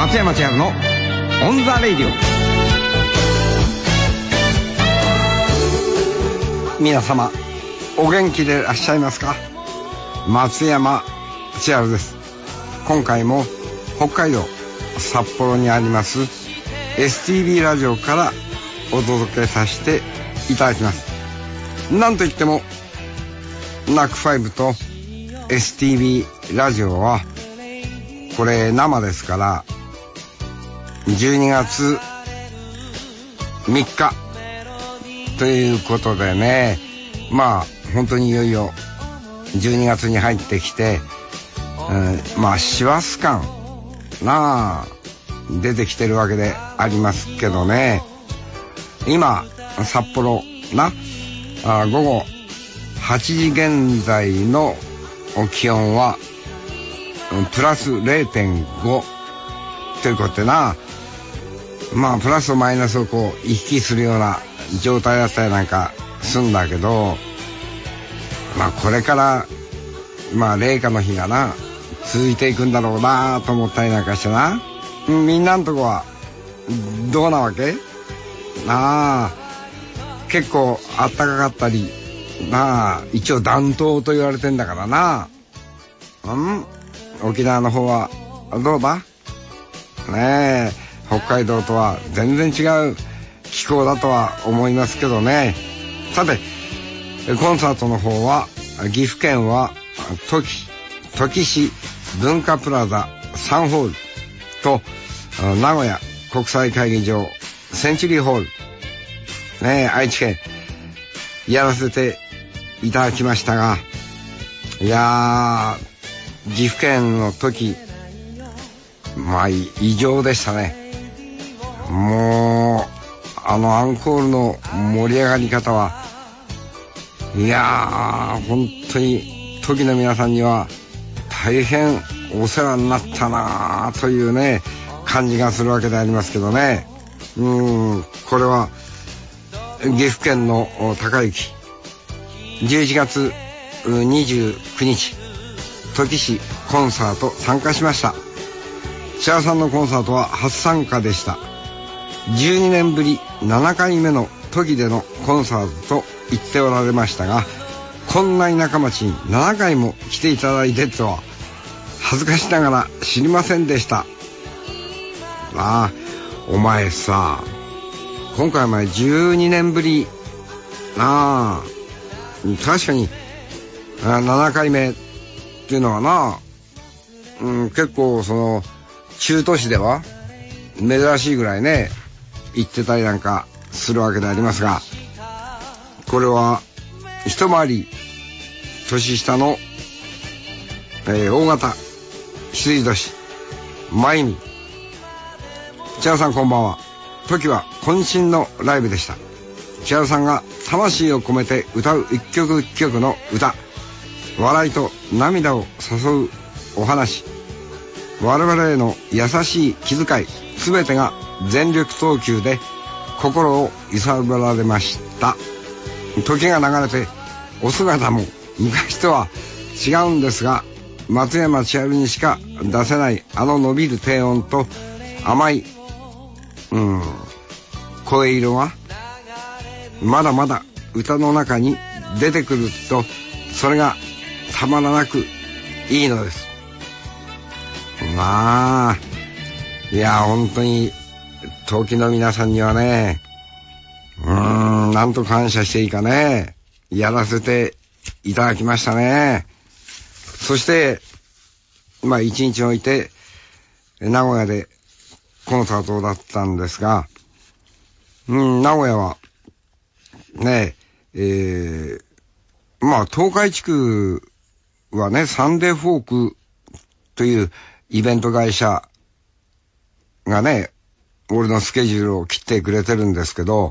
松山千春のオンザレイディオ。皆様お元気でいらっしゃいますか？松山千春です。今回も北海道札幌にあります STB ラジオからお届けさせていただきます。なんといってもNAC5 と STB ラジオはこれ生ですから12月3日ということでね、まあ本当にいよいよ12月に入ってきて、まあ師走感なあ出てきてるわけでありますけどね。今札幌な午後8時現在の気温はプラス 0.5 ということでな、まあプラスとマイナスをこう行き来するような状態だったりなんかすんだけど、まあこれからまあ冷夏の日がな続いていくんだろうなと思ったりなんかしてな。みんなのとこはどうなわけなあ。結構あったかかったりなあ、一応暖冬と言われてんだからな。沖縄の方はどうだねえ。北海道とは全然違う気候だとは思いますけどね。さてコンサートの方は岐阜県は土岐市文化プラザ3ホールと名古屋国際会議場センチュリーホールねえ、愛知県やらせていただきましたが、いやー岐阜県の時まあ異常でしたね。もうアンコールの盛り上がり方はいやー本当に時の皆さんには大変お世話になったなというね感じがするわけでありますけどね。これは岐阜県の高雪11月29日土岐市コンサート参加しました。千葉さんのコンサートは初参加でした。12年ぶり7回目の土岐でのコンサートと言っておられましたが、こんな田舎町に7回も来ていただいてとは恥ずかしながら知りませんでした。お前さ、今回前12年ぶりなあ、確かに7回目っていうのはな、結構その中都市では珍しいぐらいね行ってたりなんかするわけでありますが、これは一回り年下の、大型羊年真由美千春さんこんばんは。時は渾身のライブでした。千春さんが魂を込めて歌う一曲一曲の歌、笑いと涙を誘うお話、我々への優しい気遣い、すべてが全力投球で心を揺さぶられました。時が流れてお姿も昔とは違うんですが、松山千春にしか出せない伸びる低音と甘い声色がまだまだ歌の中に出てくると、それがたまらなくいいのです。まあいや本当に冬季の皆さんにはね、なんと感謝していいかね、やらせていただきましたね。そしてまあ一日置いて名古屋でコンサートだったんですが、名古屋はねまあ東海地区はねサンデーフォークというイベント会社がね俺のスケジュールを切ってくれてるんですけど、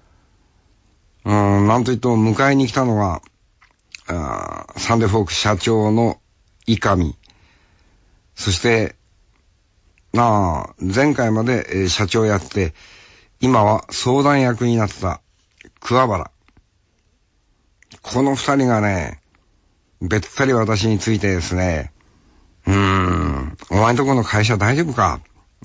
なんといっても迎えに来たのがサンデーフォーク社長の伊上、そして前回まで社長やって今は相談役になった桑原、この二人がねべったり私についてですね、お前んとこの会社大丈夫か、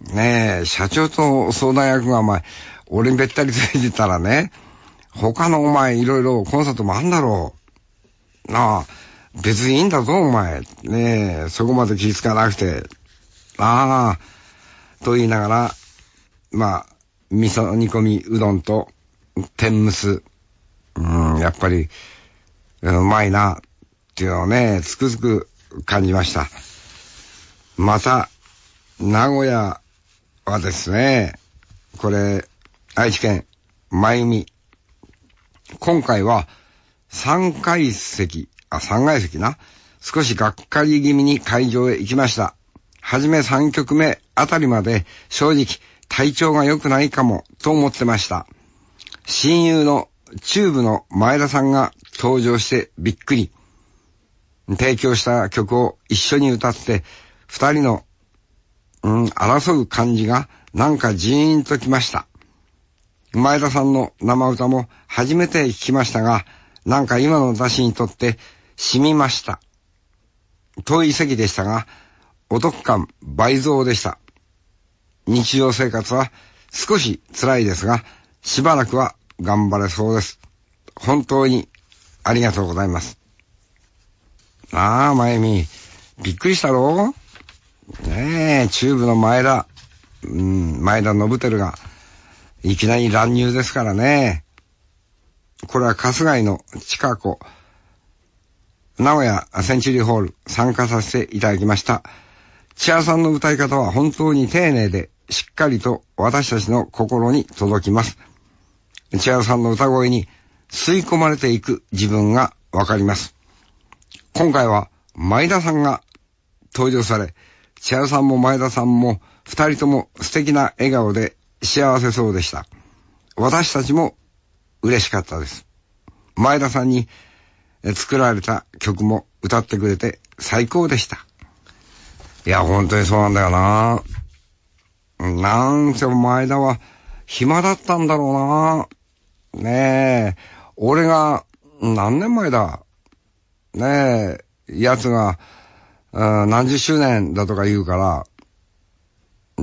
ねえ、社長と相談役がお前、俺にべったりついてたらね、他のお前いろいろコンサートもあんだろう。なあ、別にいいんだぞお前。ねえ、そこまで気づかなくて。ああ、と言いながら、まあ、味噌煮込みうどんと天むす。やっぱり、うまいな、っていうのをね、つくづく感じました。また、名古屋はですね、これ、愛知県、真由美。今回は、3階席な。少しがっかり気味に会場へ行きました。はじめ3曲目あたりまで、正直、体調が良くないかも、と思ってました。親友のチューブの前田さんが登場してびっくり。提供した曲を一緒に歌って、二人の、争う感じがなんかジーンときました。前田さんの生歌も初めて聞きましたが、なんか今の私にとって染みました。遠い席でしたが、お得感倍増でした。日常生活は少し辛いですが、しばらくは頑張れそうです。本当にありがとうございます。ああ、まゆみ、びっくりしたろ？ねえ、チューブの前田信輝が、いきなり乱入ですからね。これは春日井の近く、名古屋センチュリーホール参加させていただきました。千葉さんの歌い方は本当に丁寧で、しっかりと私たちの心に届きます。千葉さんの歌声に吸い込まれていく自分がわかります。今回は前田さんが登場され、千葉さんも前田さんも二人とも素敵な笑顔で幸せそうでした。私たちも嬉しかったです。前田さんに作られた曲も歌ってくれて最高でした。いや、本当にそうなんだよな。なんせ前田は暇だったんだろうな。ねえ、俺が何年前だ。ねえ、奴が、何十周年だとか言うから、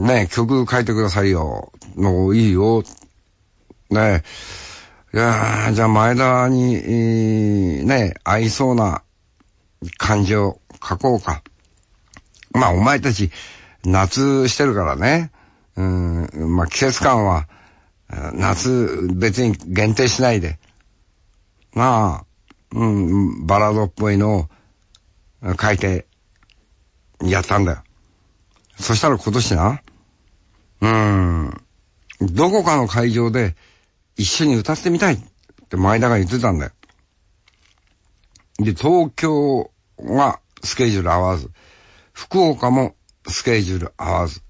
ねえ、曲書いてくださいよ。のいいよ。ねえ、いやー、じゃあ前田に、ねえ、合いそうな漢字を書こうか。まあ、お前たち、夏してるからね。まあ、季節感は、夏別に限定しないで。まあ、バラードっぽいのを書いてやったんだよ。そしたら今年な、どこかの会場で一緒に歌ってみたいって前田が言ってたんだよ。で、東京がスケジュール合わず、福岡もスケジュール合わず。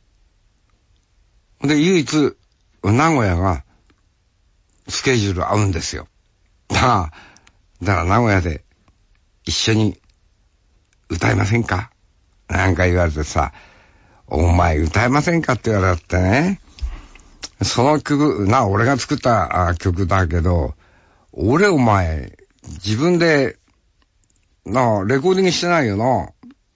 で、唯一、名古屋がスケジュール合うんですよ。だから名古屋で一緒に歌えませんかなんか言われてさ、お前歌えませんかって言われてね。その曲、俺が作った曲だけど、俺お前、自分で、レコーディングしてないよな。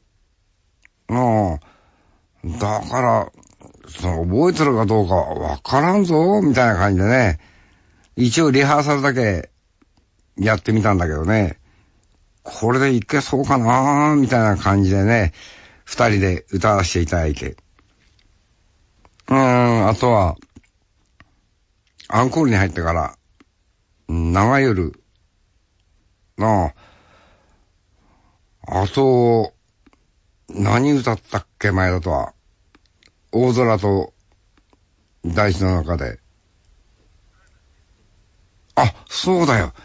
だから、覚えてるかどうかわからんぞ、みたいな感じでね。一応リハーサルだけやってみたんだけどね。これでいけそうかな、みたいな感じでね。二人で歌わせていただいて。あとは、アンコールに入ってから、長夜、あと、何歌ったっけ前だとは。大空と大地の中で。あ、そうだよ。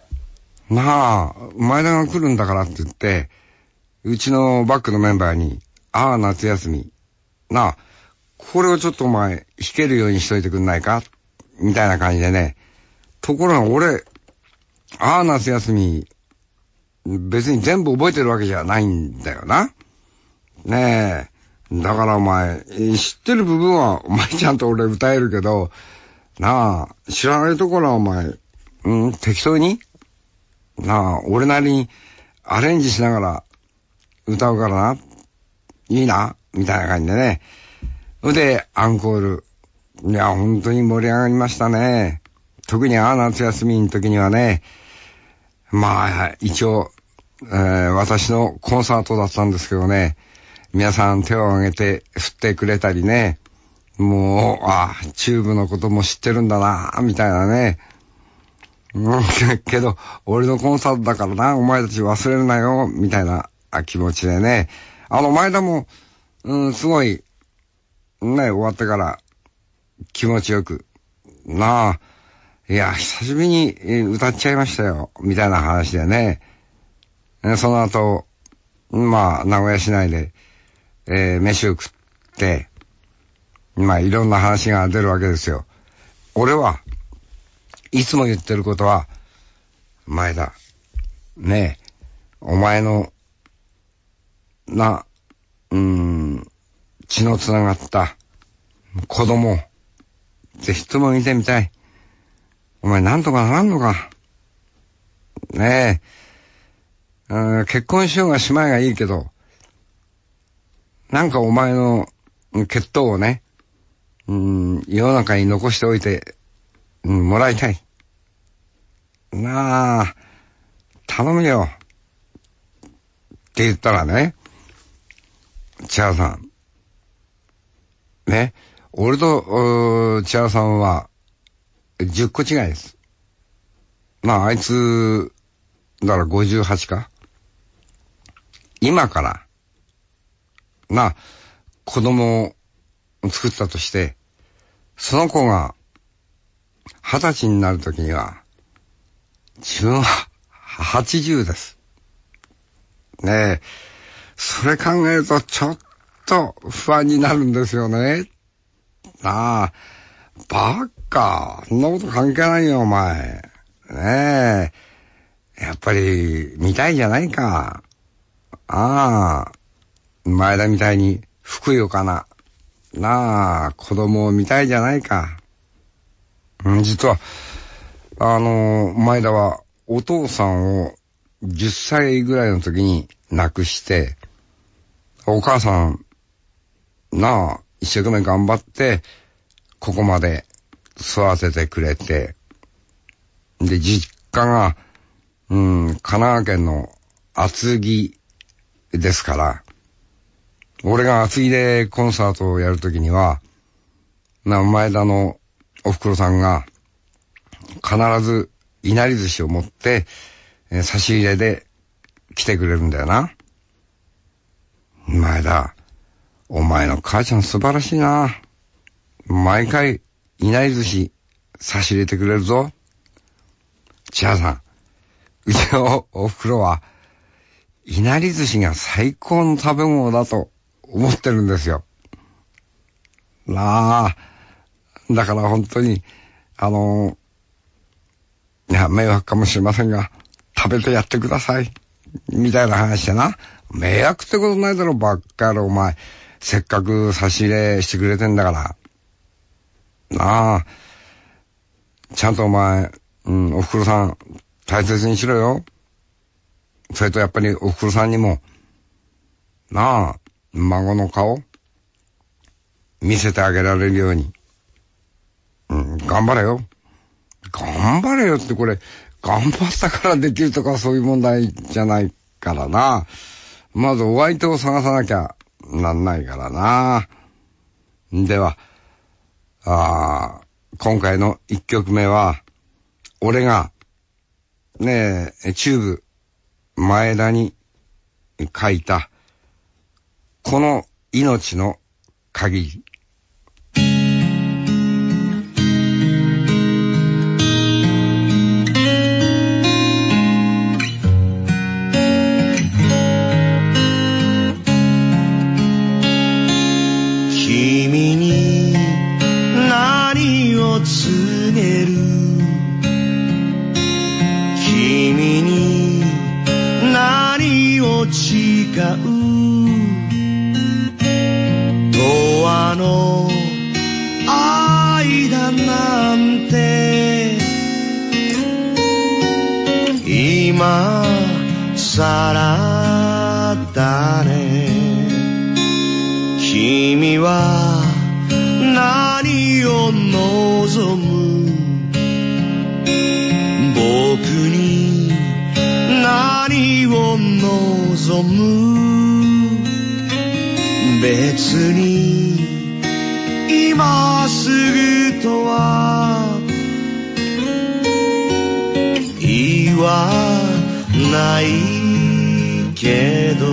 前田が来るんだからって言って、うちのバックのメンバーに、夏休み。これをちょっとお前、弾けるようにしといてくんないかみたいな感じでね。ところが俺、夏休み、別に全部覚えてるわけじゃないんだよな。ねえ。だからお前、知ってる部分はお前ちゃんと俺歌えるけど、知らないところはお前、適当に俺なりにアレンジしながら歌うからな。いいなみたいな感じでね。 で、アンコール。いや、本当に盛り上がりましたね。特に夏休みの時にはね、まあ、一応、私のコンサートだったんですけどね、皆さん手を挙げて振ってくれたりね、もう、チューブのことも知ってるんだな、みたいなね。けど、俺のコンサートだからな、お前たち忘れるなよ、みたいな気持ちでね。前田も、すごい、ね、終わってから気持ちよく、いや、久しぶりに歌っちゃいましたよ、みたいな話でね。その後、まあ、名古屋市内で、飯を食って、まあ、いろんな話が出るわけですよ。俺はいつも言ってることは、前田、ねえ、お前の、血のつながった子供、ぜひとも見てみたい。お前なんとかならんのか。ねえ、結婚しようがしまいがいいけど、なんかお前の血統をね、世の中に残しておいて、もらいたい。頼むよ。って言ったらね、千原さん。ね、俺と千原さんは10個違いです。あいつ、だから58か。今から、子供を作ったとして、その子が20歳になるときには、自分は80です。ねえ。それ考えるとちょっと不安になるんですよね。バカ。そんなこと関係ないよ、お前。ねえ。やっぱり、見たいじゃないか。前田みたいに、ふくよかな。子供を見たいじゃないか。実は、前田はお父さんを10歳ぐらいの時に亡くして、お母さん、一生懸命頑張って、ここまで育ててくれて、で、実家が、神奈川県の厚木ですから、俺が厚木でコンサートをやるときには、前田のお袋さんが、必ずいなり寿司を持って、差し入れで来てくれるんだよな。前田、お前の母ちゃん素晴らしいな。毎回いなり寿司差し入れてくれるぞ。千原さん、うちのお袋はいなり寿司が最高の食べ物だと思ってるんですよ。だから本当に、迷惑かもしれませんが、食べてやってください。みたいな話でな。迷惑ってことないだろ、ばっかりお前。せっかく差し入れしてくれてんだから。ちゃんとお前、お袋さん、大切にしろよ。それとやっぱりお袋さんにも、孫の顔、見せてあげられるように。頑張れよ。頑張れよってこれ、頑張ったからできるとかそういう問題じゃないからな。まずお相手を探さなきゃなんないからな。では、今回の1曲目は、俺が、チューブ、前田に書いた、この命の限り。 君に何を告げる、君に何を誓う、永遠の愛だなんて今さらだね。君は望む僕に何を望む別に今すぐとは言わないけど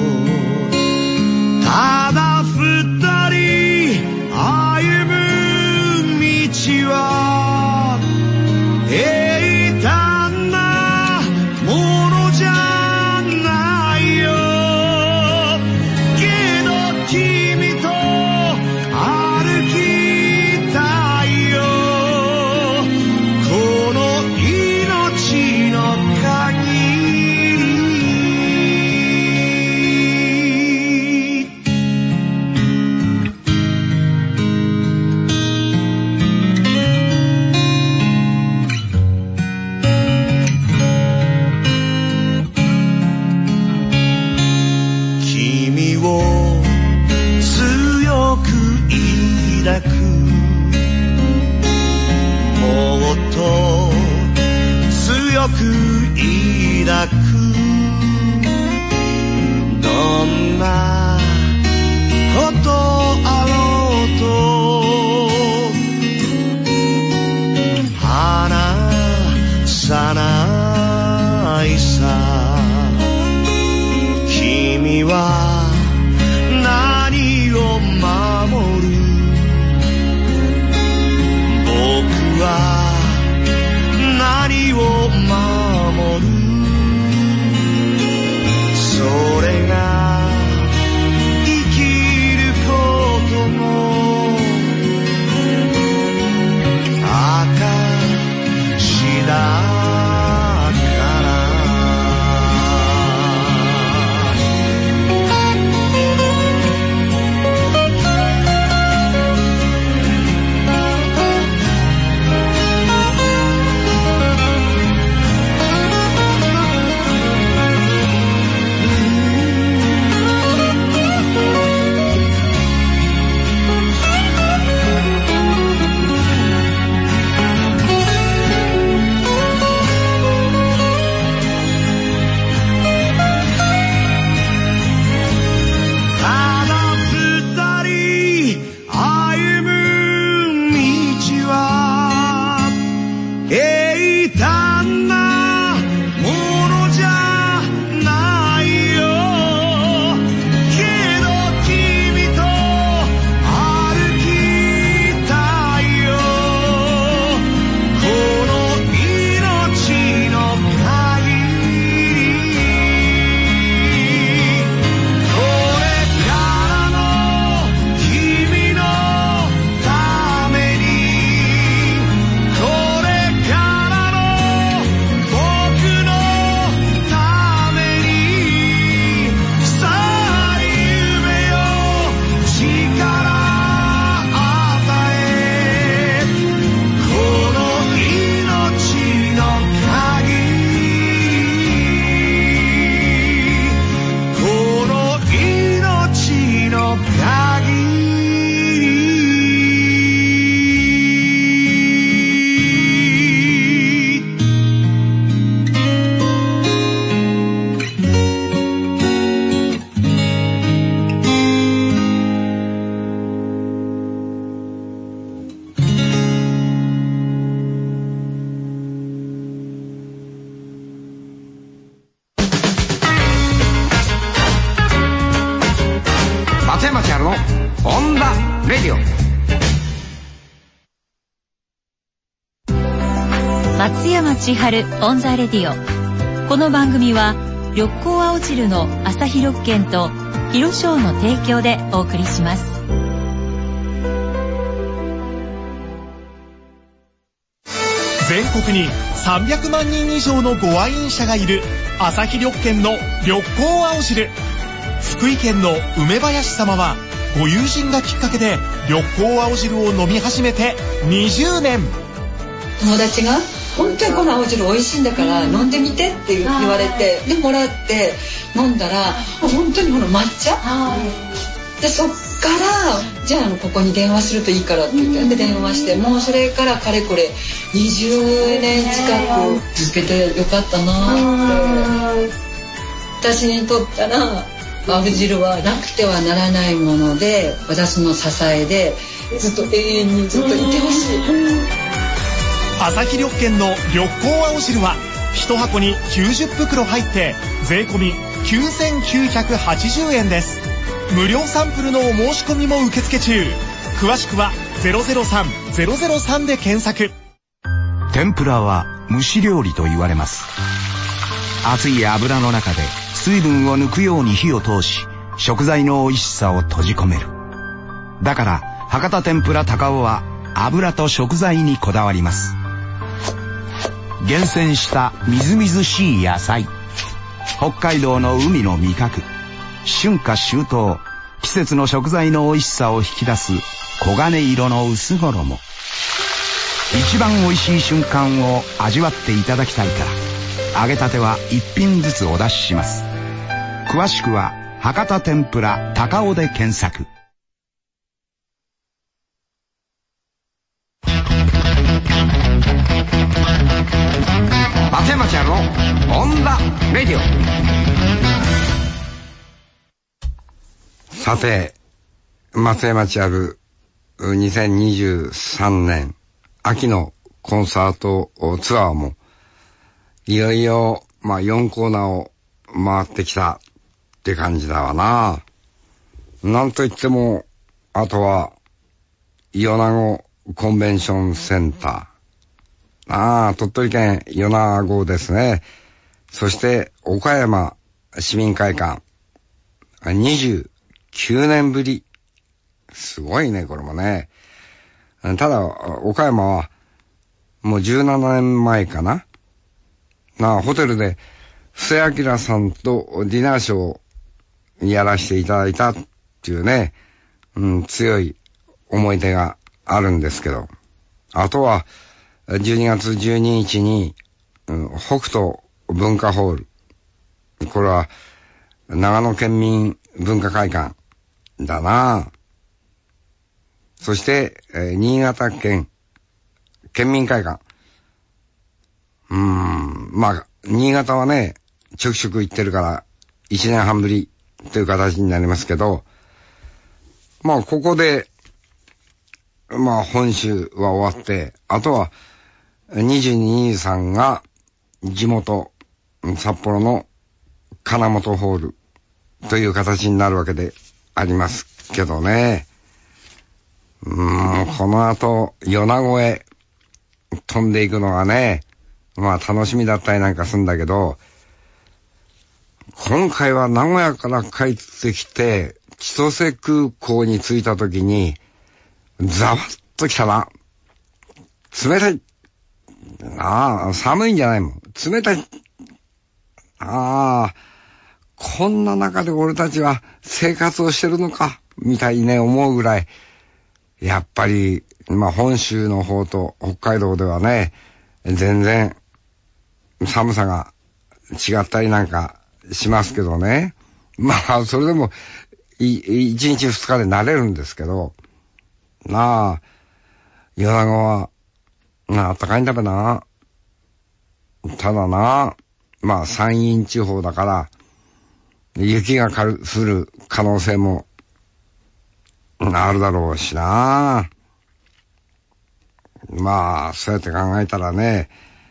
ただ二人歩む道は平坦なものじゃないよけど君と歩きたいよこの命の限り君を強く抱くもっと強く抱くどんなことあろうと離さないさ君は何を守る僕は何を守るそれが生きることの証だ松山千春オンザレディオ。この番組は緑光青汁の朝日緑券と広商の提供でお送りします。 全国に300万人以上のご愛飲者がいる朝日緑券の緑光青汁。福井県の梅林様はご友人がきっかけで緑光青汁を飲み始めて20年。 友達が本当にこの青汁美味しいんだから飲んでみてって言われて、でもらって飲んだら本当にこの抹茶でそっからじゃあここに電話するといいからって言って、で電話して、もうそれからかれこれ20年近く続けてよかったなって。私にとったら青汁はなくてはならないもので、私の支えでずっと永遠にずっといてほしい。 朝日緑券の緑光青汁は1箱に90袋入って税込9980円です。無料サンプルのお申し込みも受付中。詳しくは003-003で検索。 天ぷらは蒸し料理と言われます。熱い油の中で水分を抜くように火を通し、食材の美味しさを閉じ込める。だから博多天ぷら高尾は油と食材にこだわります。厳選したみずみずしい野菜、北海道の海の味覚、春夏秋冬、季節の食材の美味しさを引き出す黄金色の薄衣。一番美味しい瞬間を味わっていただきたいから、揚げたては一品ずつお出しします。詳しくは博多天ぷら高尾で検索。 松山千春のオンザレディオ。さて、松山千春2023年秋のコンサートツアーもいよいよ4コーナーを回ってきたって感じだわな。なんといってもあとは米子コンベンションセンター、鳥取県米子ですね。そして岡山市民会館、29年ぶり。すごいね、これもね。ただ岡山はもう17年前かな。ホテルで布施明さんとディナーショーをやらせていただいたっていうね、強い思い出があるんですけど、あとは12月12日に、北斗文化ホール、これは長野県民文化会館だな。そして、新潟県県民会館。新潟はね、ちょくちょく行ってるから1年半ぶりという形になりますけど、ここで本州は終わって、あとは22、23が地元札幌の金本ホールという形になるわけでありますけどね。この後米子へ飛んでいくのがね、楽しみだったりなんかするんだけど、今回は名古屋から帰ってきて千歳空港に着いた時にざわっときたな。冷たい。寒いんじゃないもん。冷たい。こんな中で俺たちは生活をしてるのかみたいにね、思うぐらい、やっぱり本州の方と北海道ではね、全然寒さが違ったりなんかしますけどね。それでも1日2日で慣れるんですけど、米子は暖かいんだべな。ただな、山陰地方だから雪が降る可能性もあるだろうしな。そうやって考えたらね、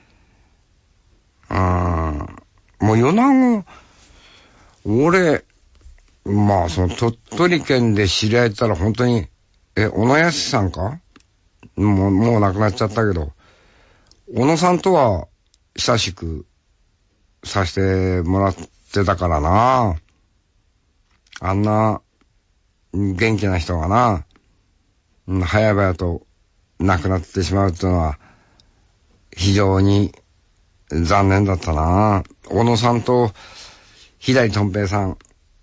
もう米子、俺、その鳥取県で知り合えたら本当に、小野康さんか？もう亡くなっちゃったけど、小野さんとは親しくさせてもらってたからな。あんな元気な人がな、早々と亡くなってしまうっていうのは非常に残念だったな。小野さんと左とん平さん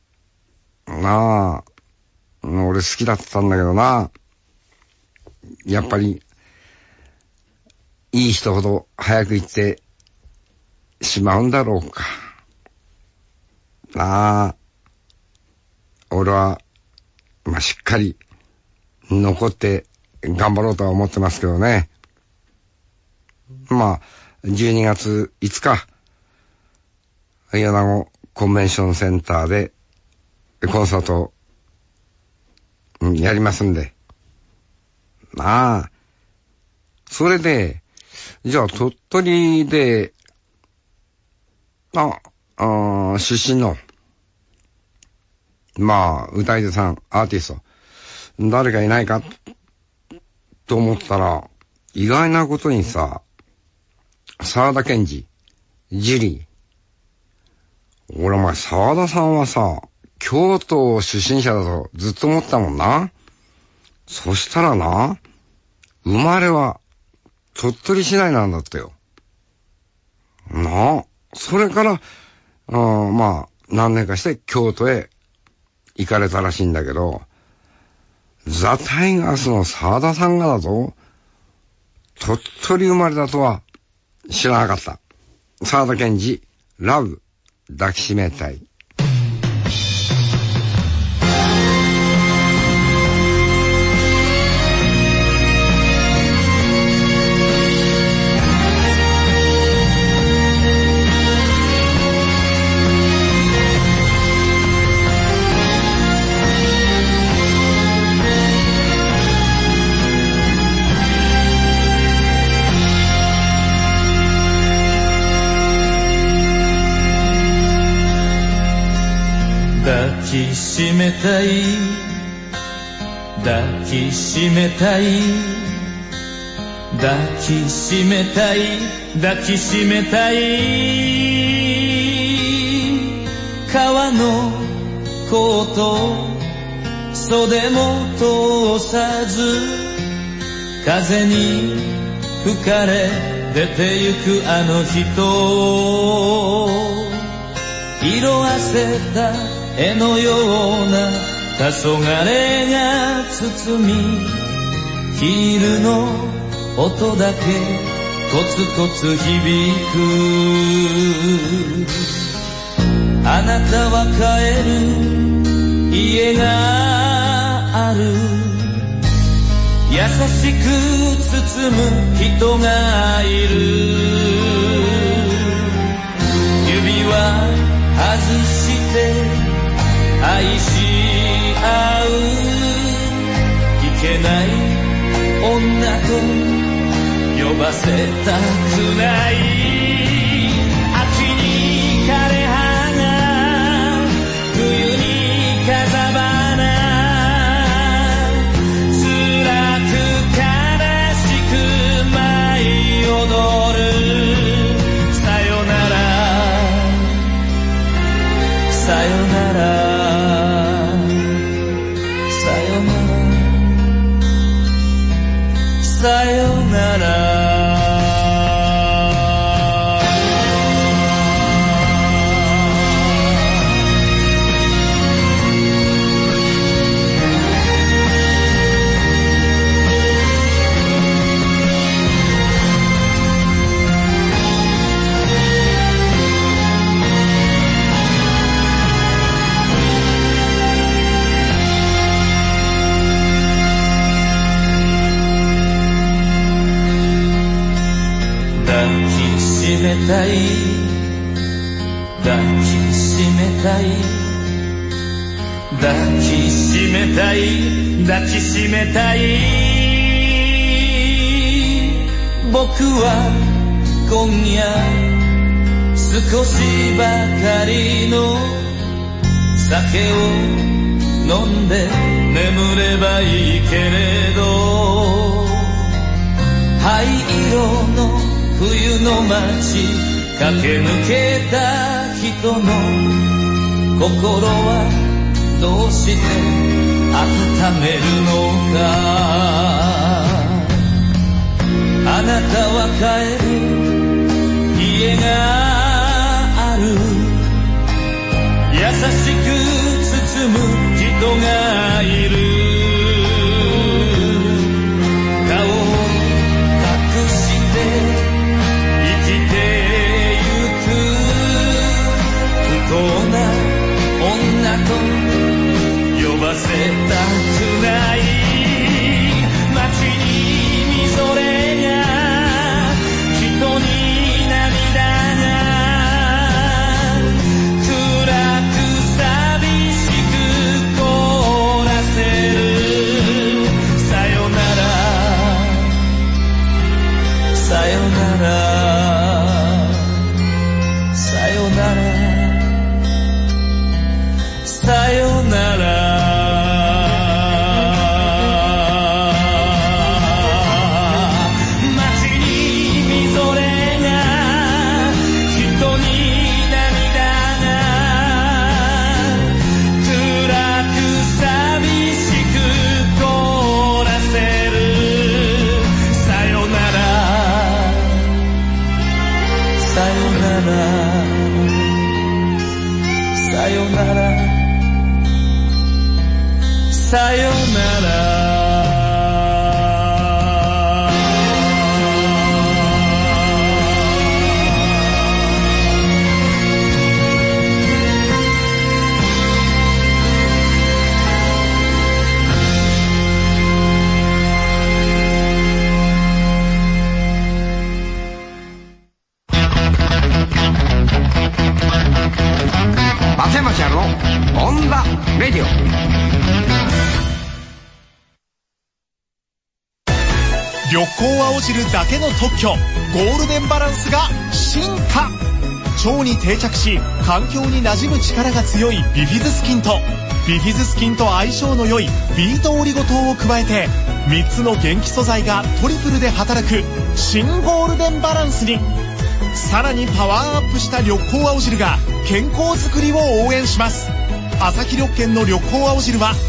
俺好きだったんだけどな。やっぱりいい人ほど早く行ってしまうんだろうか俺はしっかり残って頑張ろうとは思ってますけどね。12月5日、米子コンベンションセンターでコンサートやりますんで。それで、じゃあ鳥取で、出身の、歌い手さん、アーティスト、誰かいないか、と思ったら、意外なことにさ、沢田研二、ジュリー。俺沢田さんはさ、京都出身者だとずっと思ったもんな。そしたらな、生まれは鳥取市内なんだってよ。それから、何年かして京都へ行かれたらしいんだけど、ザ・タイガースの沢田さんがだと、鳥取生まれだとは知らなかった。沢田研二、ラブ、抱きしめたい。 抱きしめたい抱きしめたい抱きしめたい抱きしめたい革のコート袖も通さず風に吹かれ出てゆくあの人色あせた絵のような黄昏が包みヒールの音だけコツコツ響くあなたは帰る家がある優しく包む人がいる指は外して愛し合ういけない女と呼ばせたくない秋に枯葉が冬に風花辛く悲しく舞い踊るさよならさよならさよなら抱きしめたい抱きしめたい抱きしめたい抱きしめたい僕は今夜少しばかりの酒を飲んで眠ればいいけれど灰色の冬の街駆け抜けた人の心はどうして温めるのかあなたは帰る家がある優しく包む人がいる顔を隠して生きてゆく不幸な女と呼ばせたさよならさよならさよならさよなら松山千春のオンザレディオ。 緑光青汁だけの特許、ゴールデンバランスが進化。腸に定着し環境に馴染む力が強いビフィズス菌とビフィズス菌と相性の良いビートオリゴ糖を加えて3つの元気素材がトリプルで働く新ゴールデンバランスに。さらにパワーアップした緑光青汁が健康づくりを応援します。朝日緑健の緑光青汁は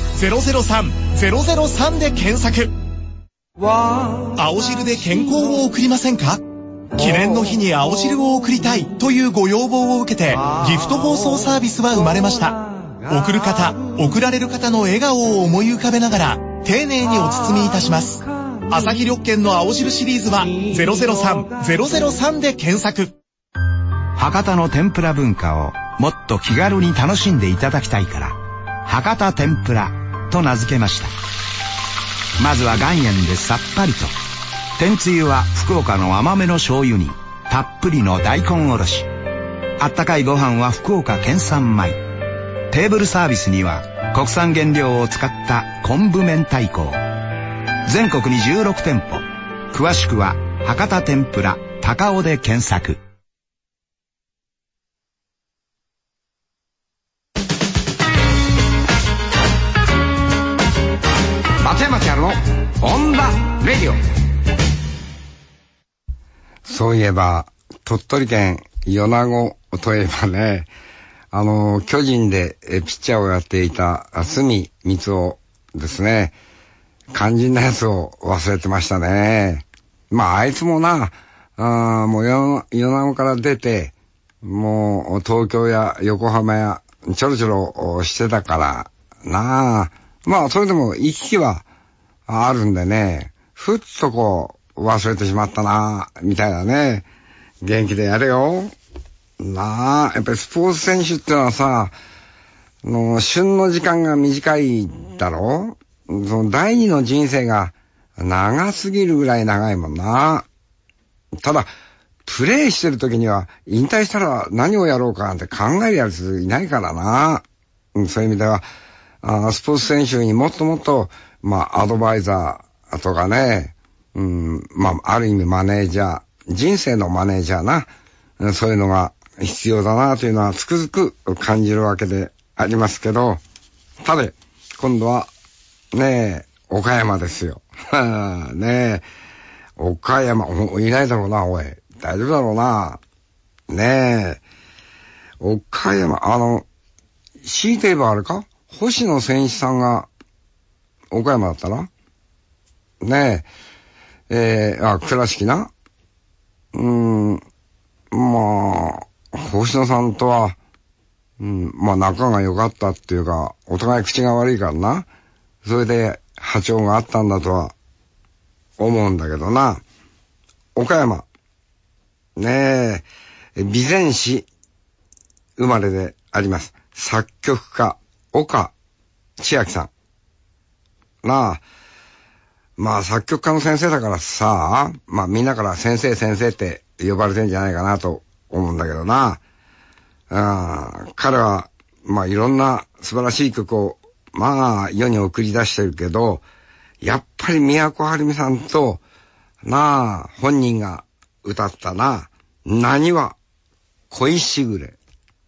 003-003で検索。青汁で健康を送りませんか？記念の日に青汁を送りたいというご要望を受けてギフト包装サービスは生まれました。送る方、送られる方の笑顔を思い浮かべながら丁寧にお包みいたします。朝日緑健の青汁シリーズは003-003で検索。 博多の天ぷら文化をもっと気軽に楽しんでいただきたいから博多天ぷらと名付けました。まずは岩塩でさっぱりと。天つゆは福岡の甘めの醤油にたっぷりの大根おろし。あったかいご飯は福岡県産米。テーブルサービスには国産原料を使った昆布明太子。全国に16店舗。詳しくは博多天ぷら高尾で検索。 松山千春のオンザレディオ。そういえば鳥取県米子といえばね、巨人でピッチャーをやっていた隅光雄ですね。肝心なやつを忘れてましたね。まああいつもな、もう米子から出てもう東京や横浜やちょろちょろしてたからなあ。まあそれでも行き来はあるんでね、ふっとこう忘れてしまったなみたいなね。元気でやれよなあ。やっぱりスポーツ選手ってのはさ、旬の時間が短いだろ。その第二の人生が長すぎるぐらい長いもんな。ただプレーしてる時には引退したら何をやろうかなんて考えるやついないからな。そういう意味ではスポーツ選手にもっともっとアドバイザーとかね、ある意味マネージャー、人生のマネージャーな、そういうのが必要だなというのはつくづく感じるわけでありますけど、ただ今度はねえ岡山ですよ。ねえ岡山いないだろうな。おい大丈夫だろうな。ねえ岡山強いて言えばあれか、星野選手さんが岡山だったな。ねえ、倉敷な。星野さんとは、仲が良かったっていうか、お互い口が悪いからな。それで波長があったんだとは思うんだけどな。岡山。ねえ、備前市生まれであります。作曲家、岡千秋さん。なあ、作曲家の先生だからさ、みんなから先生って呼ばれてんじゃないかなと思うんだけどな。彼は、いろんな素晴らしい曲を、世に送り出してるけど、やっぱり都はるみさんと、本人が歌ったな。何は恋しぐれ。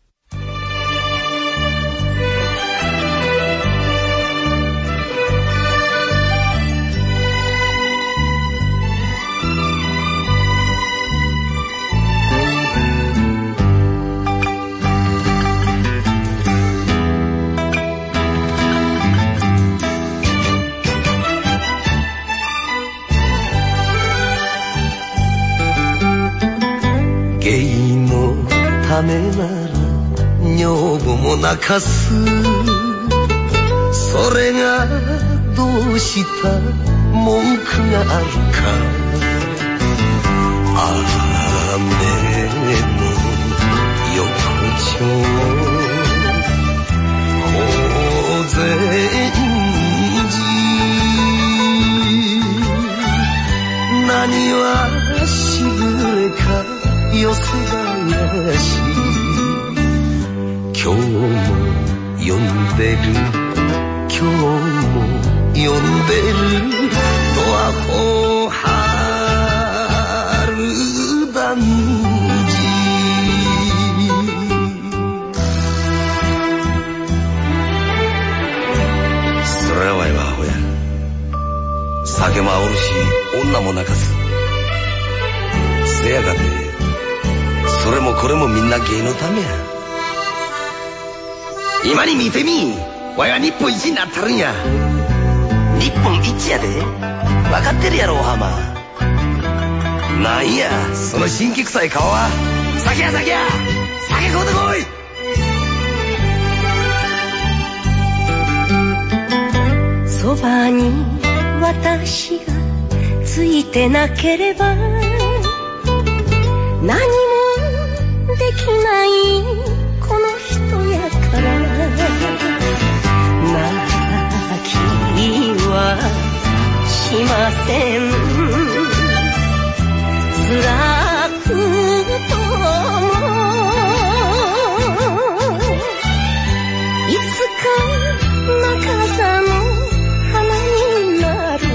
ためなら女房も泣かす。それがどうした文句があるか。雨の横丁宝禅寺、何はしぐれか寄せがし、今日も呼んでる、今日も呼んでるドアホ春団地。それはわいはアホや。酒もあおるし女も泣かす。せやかてそれもこれもみんな芸のためや。今に見てみ、わいは日本一になったるんや。日本一やで、分かってるやろお浜。なんやその辛気臭い顔は。酒や酒や、酒買うてこい。そばに私がついてなければ何もできないこの人やから、泣きはしません。辛くともいつか泣かざの花になる。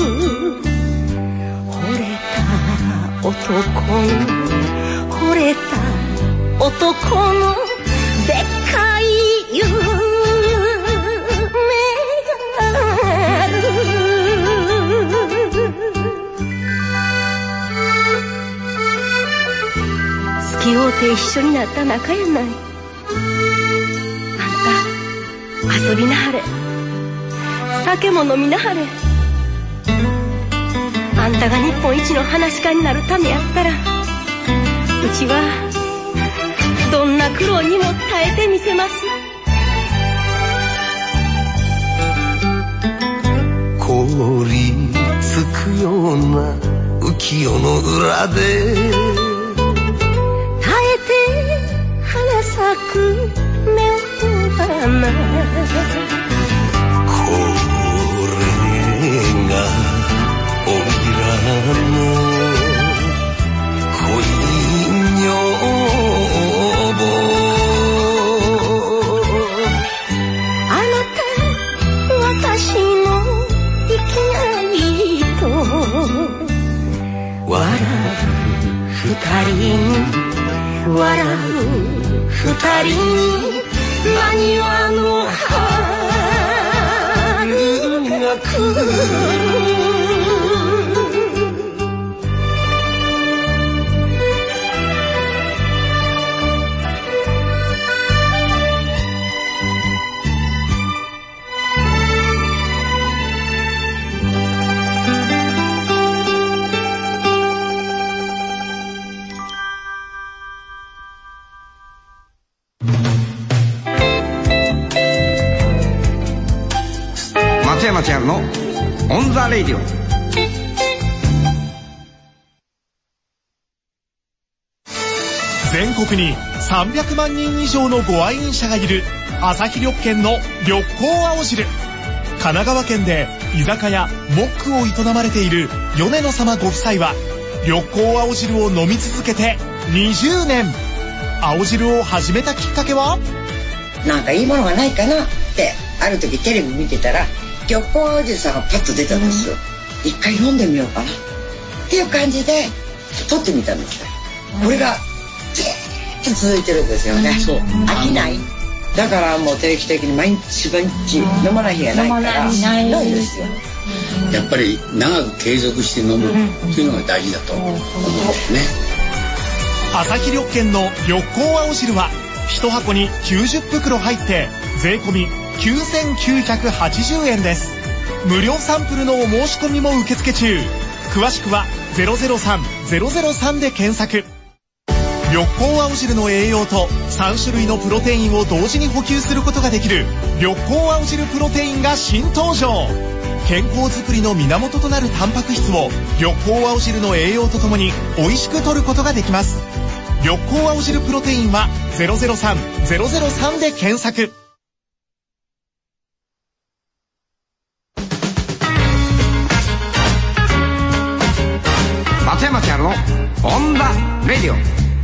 惚れた男に惚れた男のでっかい夢がある。好き合うて一緒になった仲やない。あんた遊びなはれ、酒も飲みなはれ。あんたが日本一の噺家になるためやったら、うちはどんな苦労にも耐えてみせます。 凍りつくような浮世の裏で耐えて花咲く目を花。 これがおいらの恋女房。 あなた私の生きがいと笑う二人に、笑う二人に、何話の春が来る。 松山千春のオンザレイディオ。 全国に300万人以上のご愛飲者がいる朝日緑軒の緑光青汁。神奈川県で居酒屋モックを営まれている米野様ご夫妻は緑光青汁を飲み続けて20年。青汁を始めたきっかけは、 なんかいいものがないかなってある時テレビ見てたら緑光青汁さんがパッと出たんですよ。一回飲んでみようかなっていう感じで撮ってみたんですよ。これがずっと続いてるんですよね。飽きない。だからもう定期的に毎日飲まない日がないからないですよ。 やっぱり長く継続して飲むっていうのが大事だと思うんですね。 アサヒ緑健の緑光青汁は1箱に90袋入って税込9980円です。無料サンプルのお申し込みも受付中。詳しくは003-003で検索。緑光青汁の栄養と3種類のプロテインを同時に補給することができる緑光青汁プロテインが新登場。健康づくりの源となるタンパク質を緑光青汁の栄養とともに美味しく摂ることができます。緑光青汁プロテインは003-003で検索。 松山千春のオンダレディオ。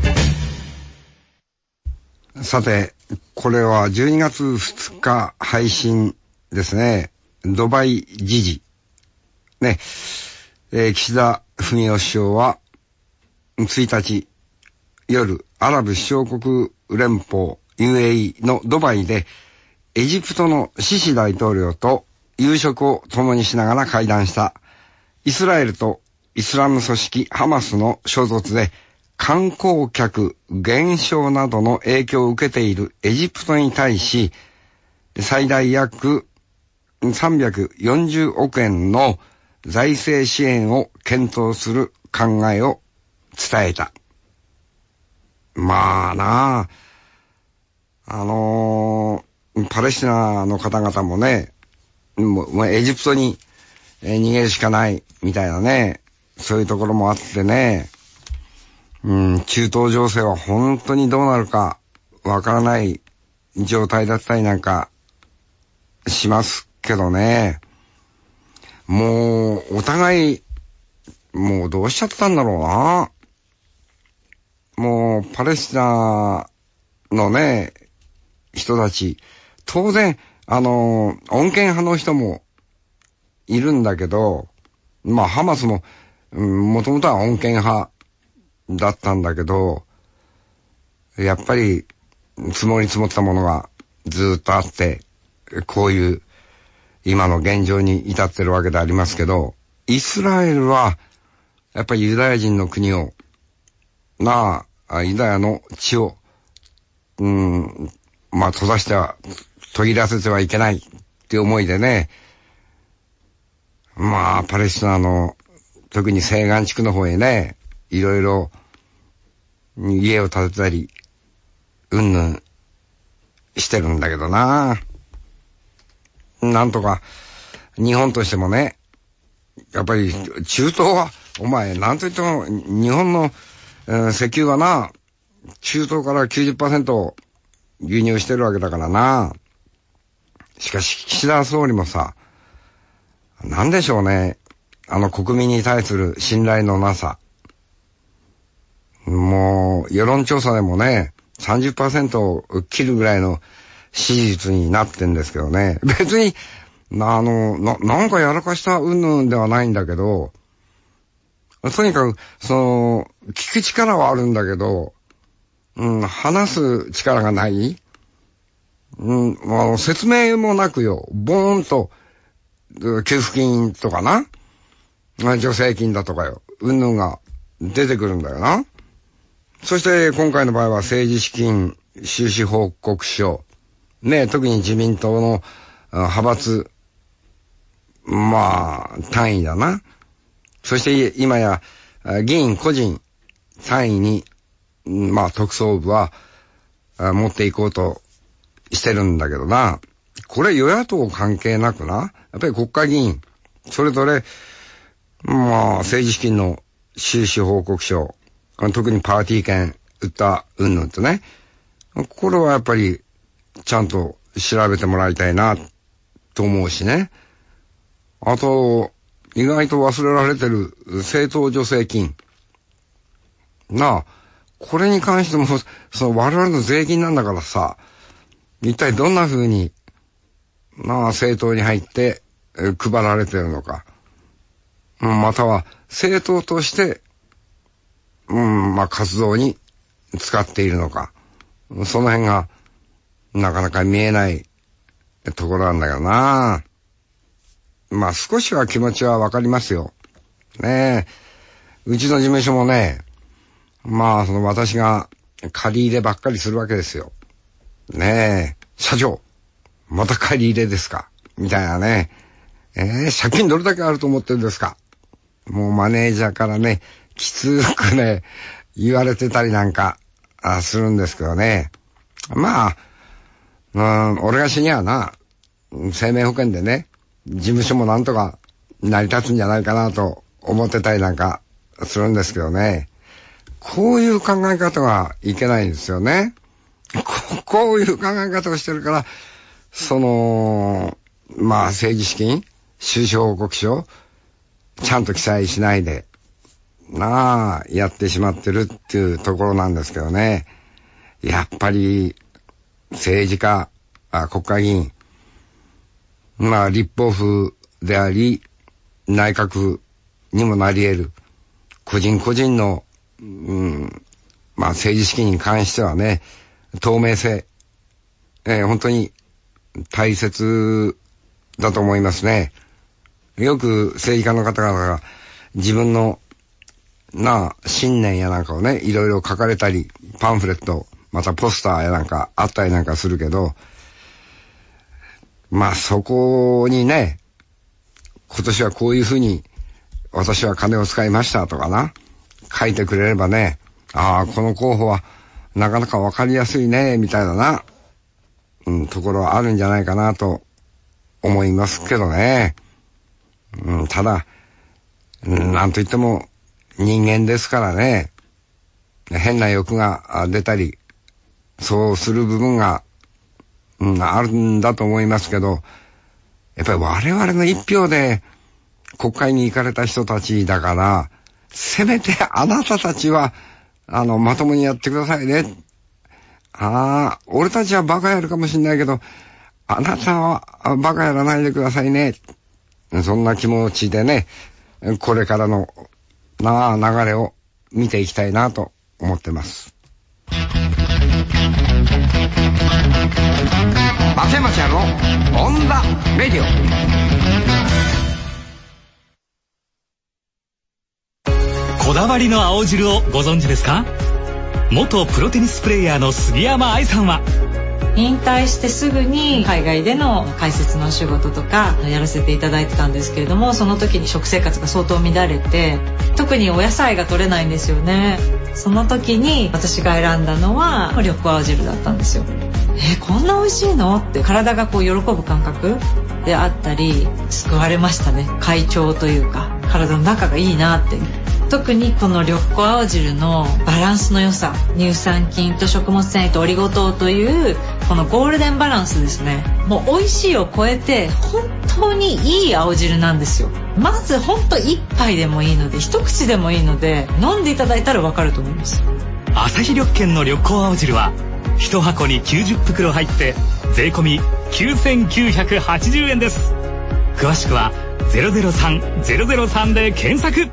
さて、これは12月2日配信ですね。ドバイ時事。ね。岸田文雄首相は、1日夜、アラブ首長国連邦 UAE のドバイで、エジプトのシシ大統領と夕食を共にしながら会談したイスラエルとイスラム組織ハマスの衝突で、観光客減少などの影響を受けているエジプトに対し、最大約340億円の財政支援を検討する考えを伝えた。まあなあ、パレスチナの方々もね、もうエジプトに逃げるしかないみたいなね、そういうところもあってね、中東情勢は本当にどうなるかわからない状態だったりなんかしますけどね。もうお互いもうどうしちゃったんだろうな。もうパレスチナのね人たち、当然穏健派の人もいるんだけど、まあハマスももともとは穏健派だったんだけど、やっぱり積もり積もったものがずっとあって、こういう今の現状に至ってるわけでありますけど、イスラエルはやっぱりユダヤ人の国をユダヤの地をまあ閉ざしては途切らせてはいけないっていう思いでね、まあパレスチナの特に西岸地区の方へね、いろいろ家を建てたりしてるんだけどな。なんとか日本としてもね、やっぱり中東はお前なんといっても日本の、石油はな、中東から 90% 輸入してるわけだからな。しかし岸田総理もさ、なんでしょうね、国民に対する信頼のなさ。もう世論調査でもね 30% を切るぐらいの支持率になってんですけどね、別になんかやらかした云々ではないんだけど、とにかく聞く力はあるんだけど、話す力がない。説明もなくよ、ボーンと給付金とかな、助成金だとかよ、云々が出てくるんだよな。そして今回の場合は政治資金収支報告書ね、特に自民党の派閥単位だな。そして今や議員個人単位に特捜部は持っていこうとしてるんだけどな。これ与野党関係なくな、やっぱり国会議員それぞれ政治資金の収支報告書、特にパーティー券売った云々とね、これはやっぱりちゃんと調べてもらいたいなと思うしね。あと意外と忘れられてる政党助成金これに関しても我々の税金なんだからさ、一体どんな風に政党に入って配られてるのか、または政党として活動に使っているのか。その辺がなかなか見えないところなんだけどな。少しは気持ちはわかりますよ。ねえ。うちの事務所もね、私が借り入ればっかりするわけですよ。ねえ、社長、また借り入れですかみたいなね。借金どれだけあると思ってるんですか。もうマネージャーからね、きつくね、言われてたりなんかするんですけどね。俺が死にはな、生命保険でね、事務所もなんとか成り立つんじゃないかなと思ってたりなんかするんですけどね。こういう考え方はいけないんですよね。こういう考え方をしてるから、政治資金、収支報告書、ちゃんと記載しないで、やってしまってるっていうところなんですけどね。やっぱり、政治家、国会議員、立法府であり、内閣にもなり得る、個人個人の、政治資金に関してはね、透明性、本当に大切だと思いますね。よく政治家の方々が自分の信念やなんかをね、いろいろ書かれたり、パンフレット、またポスターやなんかあったりなんかするけど、そこにね、今年はこういうふうに私は金を使いましたとかな、書いてくれればね、この候補はなかなかわかりやすいね、みたいなところはあるんじゃないかなと思いますけどね。ただ、なんといっても人間ですからね、変な欲が出たり、そうする部分が、あるんだと思いますけど、やっぱり我々の一票で国会に行かれた人たちだから、せめてあなたたちは、まともにやってくださいね。俺たちはバカやるかもしれないけど、あなたはバカやらないでくださいね。そんな気持ちでね、これからの流れを見ていきたいなと思ってます。松山千春のオンザレディオ。 こだわりの青汁をご存知ですか？元プロテニスプレーヤーの杉山愛さんは、 引退してすぐに海外での解説のお仕事とかやらせていただいてたんですけれども、その時に食生活が相当乱れて、特にお野菜が取れないんですよね。その時に私が選んだのは緑青汁だったんですよ。こんな美味しいのって体が喜ぶ感覚であったり、救われましたね。快調というか体の中がいいなって。特にこの緑青汁のバランスの良さ、乳酸菌と食物繊維とオリゴ糖というこのゴールデンバランスですね。もう美味しいを超えて本当にいい青汁なんですよ。まず本当一杯でもいいので、一口でもいいので飲んでいただいたら分かると思います。 アサヒ緑健の緑黄青汁は1箱に90袋入って税込み9980円です。詳しくは003-003で検索。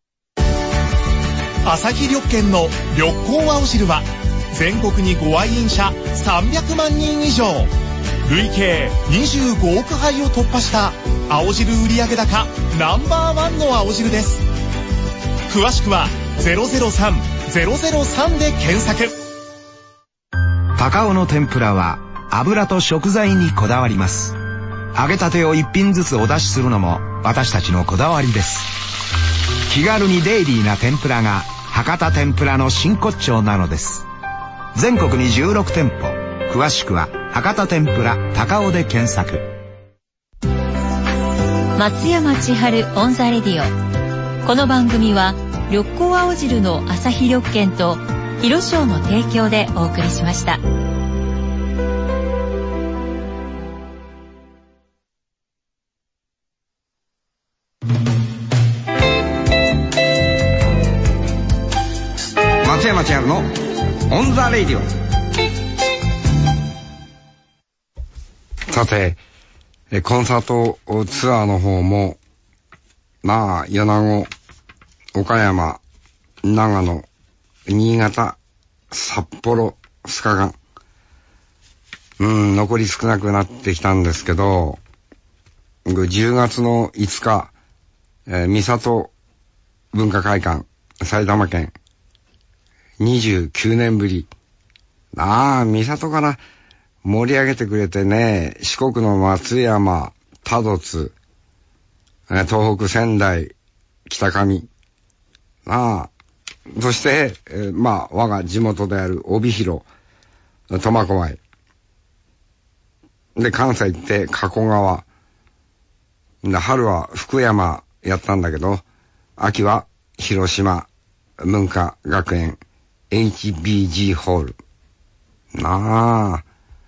アサヒ緑健の緑黄青汁は全国にご愛飲者300万人以上、累計25億杯を突破した青汁売上高No.1の青汁です。詳しくは003-003で検索。 高尾の天ぷらは油と食材にこだわります。揚げたてを一品ずつお出しするのも私たちのこだわりです。気軽にデイリーな天ぷらが博多天ぷらの真骨頂なのです。全国に16店舗、詳しくは博多天ぷら高尾で検索。 松山千春オンザレディオ。この番組は緑黄青汁のアサヒ緑健と広商の提供でお送りしました。 松山千春のオンザレディオ。さて、コンサートツアーの方も米子、岡山、長野、 新潟、札幌、須賀川。残り少なくなってきたんですけど、10月の5日、三郷文化会館、埼玉県、29年ぶり。三郷から盛り上げてくれてね、四国の松山、多度津、東北仙台、北上、そして、我が地元である帯広、苫小牧。で、関西行って加古川。春は福山やったんだけど、秋は広島文化学園 HBG ホール。大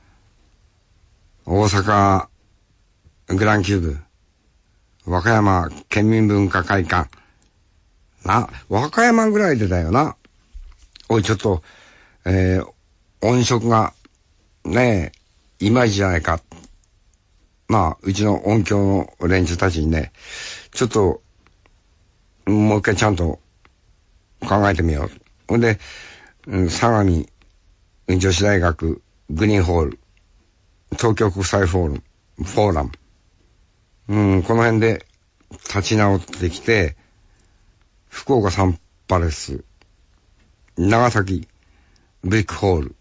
阪グランキューブ。和歌山県民文化会館。和歌山ぐらいでだよな。おい、ちょっと、音色が、ねえ、いまいちじゃないか。うちの音響の連中たちにね、ちょっと、もう一回ちゃんと考えてみよう。ほんで、相模女子大学グリーンホール、東京国際フォーラム。この辺で立ち直ってきて、福岡サンパレス、長崎ブリックホール、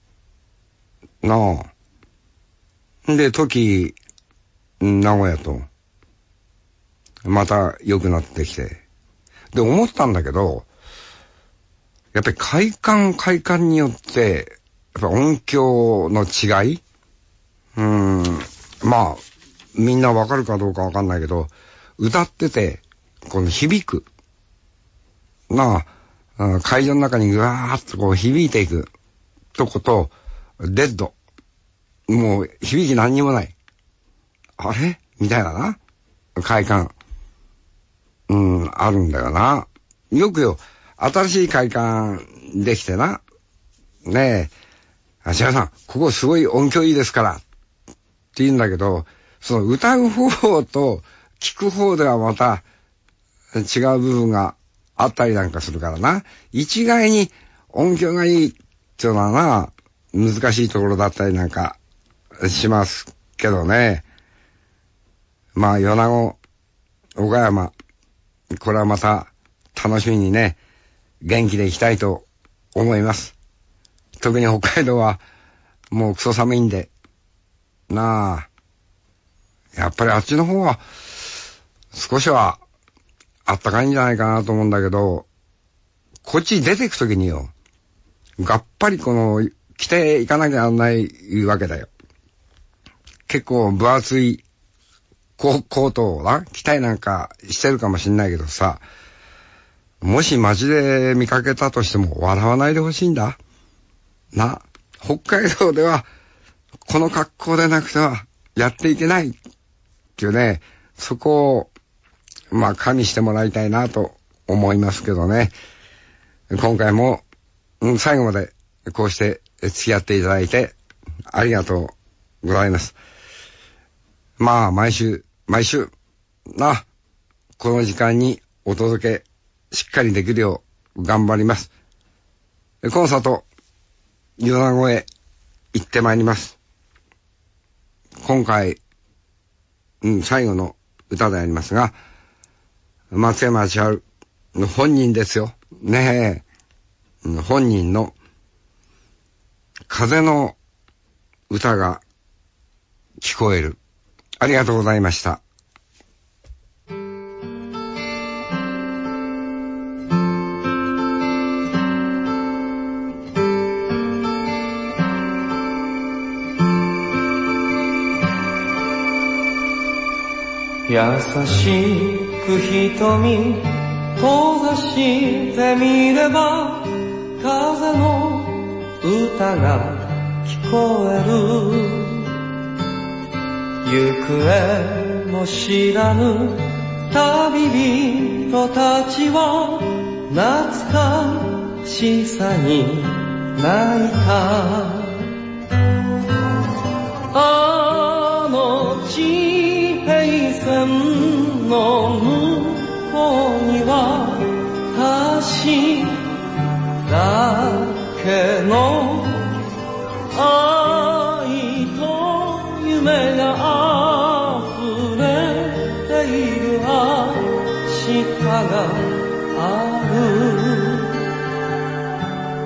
で、時、名古屋と、また良くなってきて。で、思ったんだけど、やっぱり会館によって、やっぱ音響の違いみんなわかるかどうかわかんないけど、歌ってて、この響く。会場の中にぐわーっとこう響いていくとこと、デッド。もう響き何にもない。あれみたいなな。会館。あるんだよな。よくよ、新しい会館できてな。ねえ、芦屋さん、ここすごい音響いいですから。って言うんだけど、その歌う方と聞く方ではまた違う部分があったりなんかするからな。一概に音響がいいっていうのはな、難しいところだったりなんかしますけどね。米子、岡山、これはまた楽しみにね、元気でいきたいと思います。特に北海道はもうクソ寒いんで、やっぱりあっちの方は少しはあったかいんじゃないかなと思うんだけど、こっち出ていくときによ、がっぱりこの着ていかなきゃならないわけだよ。結構分厚いコートを着たいなんかしてるかもしんないけどさ、もし街で見かけたとしても笑わないでほしいんだ。北海道ではこの格好でなくてはやっていけないっていうね、そこを加味してもらいたいなと思いますけどね。今回も、最後までこうして付き合っていただいてありがとうございます。毎週、この時間にお届けしっかりできるよう頑張ります。コンサート、米子へ行ってまいります。今回、最後の歌でありますが、松山千春の本人ですよ。ねえ。本人の風の歌が聞こえる。ありがとうございました。 優しく瞳閉ざしてみれば風の歌が聞こえる。行方も知らぬ旅人たちは懐かしさに泣いた。あの地平線の向こうには橋が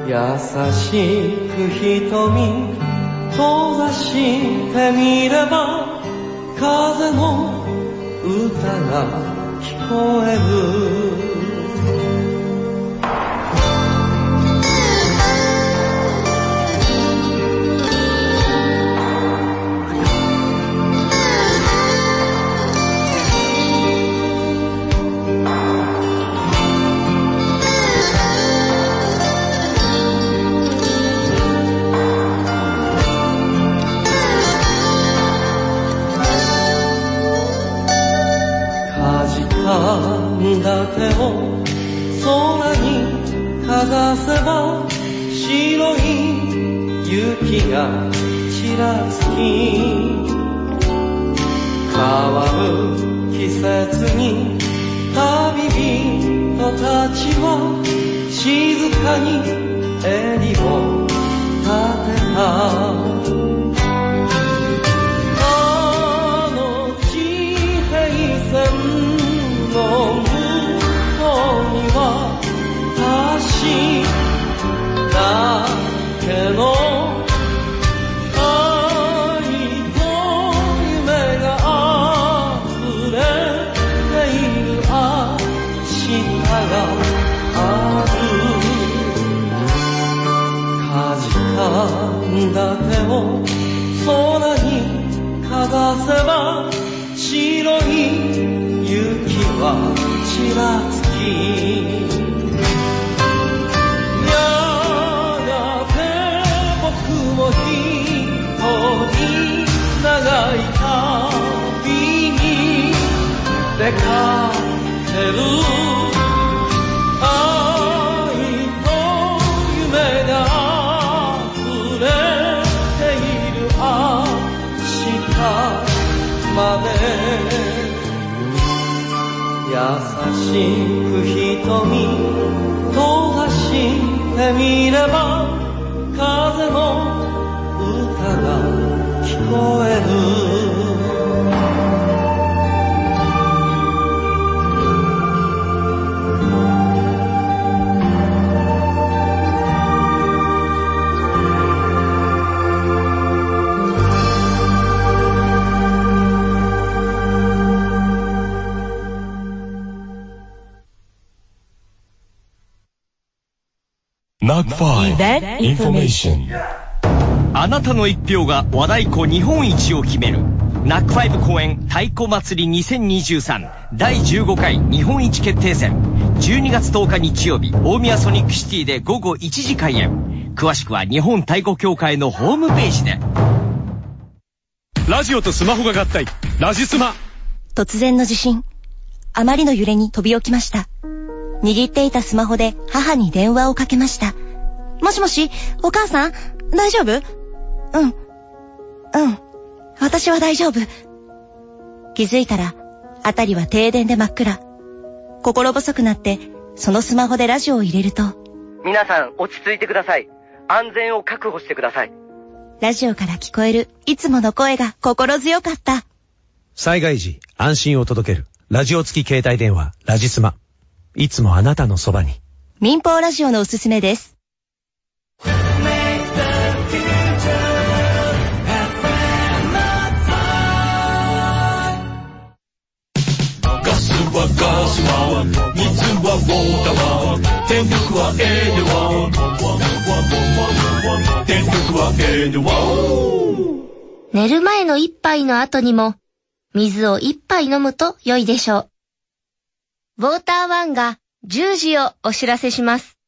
優しく瞳閉ざしてみれば風の歌が聞こえるだ手を空にかざせば白い雪がちらつき変わる季節に旅人たちは静かに襟を立てたあの地平線の私だけの愛と夢が溢れている明日があるかじかんだ手を空にかざせば白い雪はちらつき一人長い旅に出かける愛と夢が溢れている明日まで優しく瞳閉ざしてみれば風の歌が聞こえる NAG5 インフォメーションあなたの一票が和太鼓日本一を決める NAG5 公演太鼓祭り2023第15回日本一決定戦12月10日日曜日大宮ソニックシティで午後1時開演詳しくは日本太鼓協会のホームページでラジオとスマホが合体ラジスマ突然の地震あまりの揺れに飛び起きました握っていたスマホで母に電話をかけましたもしもしお母さん大丈夫うん私は大丈夫気づいたら辺りは停電で真っ暗心細くなってそのスマホでラジオを入れると皆さん落ち着いてください安全を確保してくださいラジオから聞こえるいつもの声が心強かった災害時安心を届けるラジオ付き携帯電話ラジスマいつもあなたのそばに民放ラジオのおすすめですガスは水はウォーターは電力はエネワ電力はエネワ寝る前の一杯の後にも水を一杯飲むと良いでしょう。ウォーターワンが10時をお知らせします。